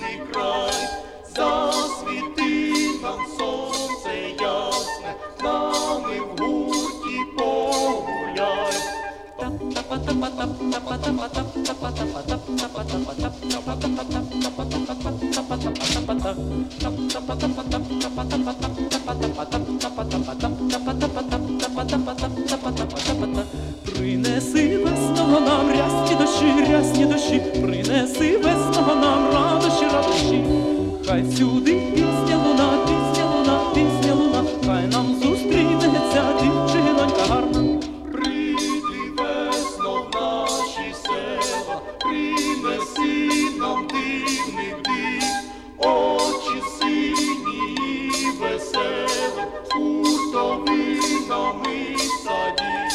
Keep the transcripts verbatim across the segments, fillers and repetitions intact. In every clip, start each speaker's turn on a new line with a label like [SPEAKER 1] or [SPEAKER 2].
[SPEAKER 1] рідний край, засвіти нам сонце ясне, з нами в гурті погуляй.
[SPEAKER 2] Принеси весного нам рясні дощі, рясні дощі, принеси весного нам радощі, радощі. Хай всюди пісня луна, пісня луна, пісня луна, хай нам зустрінеться дівчинонька гарна.
[SPEAKER 1] Прийди весно в наші села, принеси нам дивний див, очі сині і веселі, з хуртовинами садів.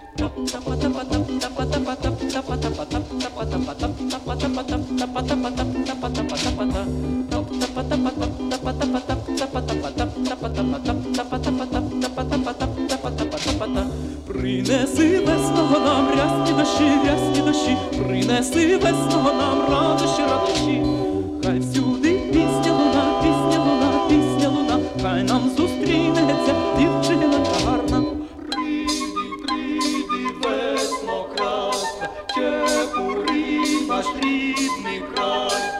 [SPEAKER 2] Принеси весного нам рясні дощі, рясні дощі, принеси весного нам радощі, радощі. Хай всюди пісня луна, пісня луна, пісня луна, хай нам зустрінеться дівчинонька гарна.
[SPEAKER 1] Прийди, прийди, весно красна, Чепурі наш рідний край,